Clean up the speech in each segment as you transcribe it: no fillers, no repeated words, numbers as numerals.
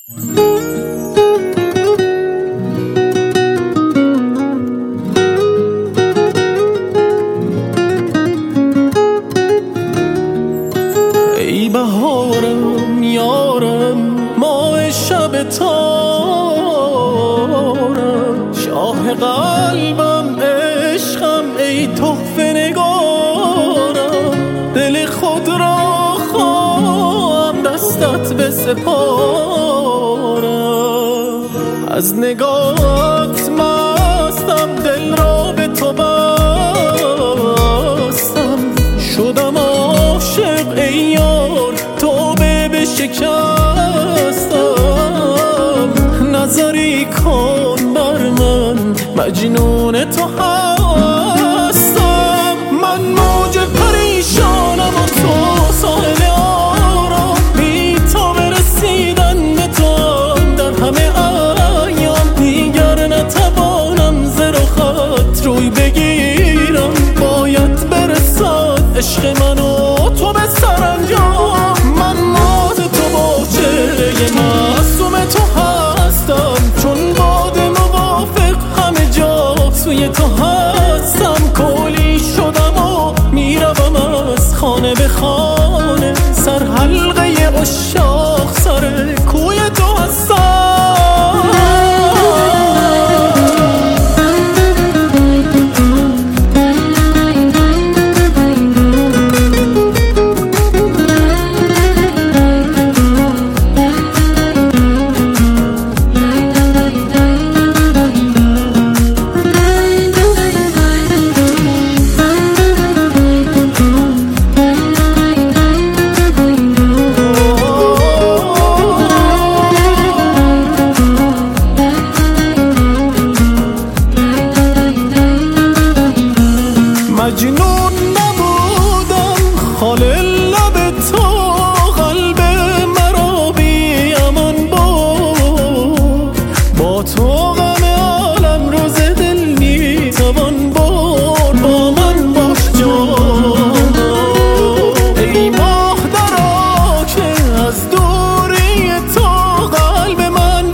ای بهارم یارم ماه شب تارم، شاه قلبم عشقم ای تحفه نگارم، دل خود را خواهم دستت بسپارم. از نگاهت مستم دل را به تو بستم، شدم عاشق ای یار توبه بشکستم. نظری کن بر من مجنون تو هستم، من موج پریشانم و تو ساحل آرام، بی تا برسیدن به تو در همه ایام، دیگر نتوانم ز رخت روی بگیرم، باید برسد عشق من و تو به سرانجام. من مات تو با چهره معصوم تو هستم، چون باد موافق همه جا سوی تو هستم. کولی شدم و میروم از خانه به خانه، سر حلقه عشاق سر کوی تو هستم. مجنون نبودم خال لب تو، قلب مرا بی امان بود، با تو غم عالم رو ز دل میتوان برد. با من باش جان ای ماه درا که از دوری تو قلب من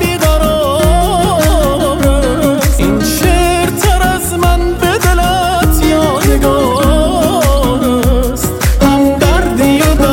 بیقرار است. این شعر تر از من به دلت یادگار است، هم دردی و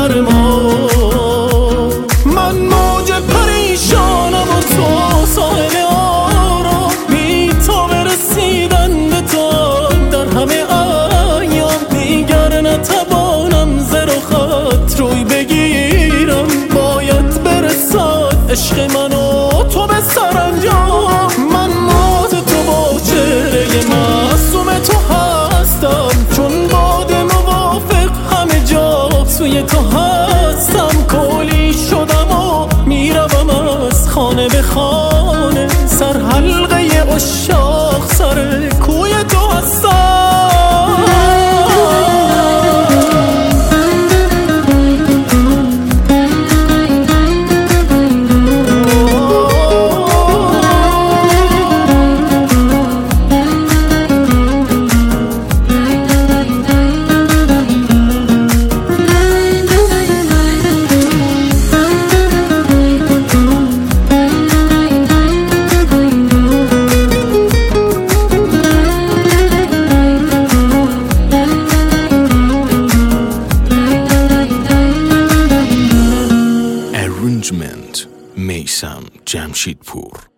درمان. من موج پریشانم و تو ساحل آرام، بی تا برسیدن به تو در همه ایام، دیگر نتوانم ز رخت روی بگیرم، باید برسد عشق من و تو به سرانجام. من مات تو با چهره معصوم تو هستم، چون باد موافق همه جا سوی تو هستم. کولی شدم و میروم از خانه به خانه، سر حلقه عشاق سر کوی تو هستم. Arrangement میثم جمشیدپور.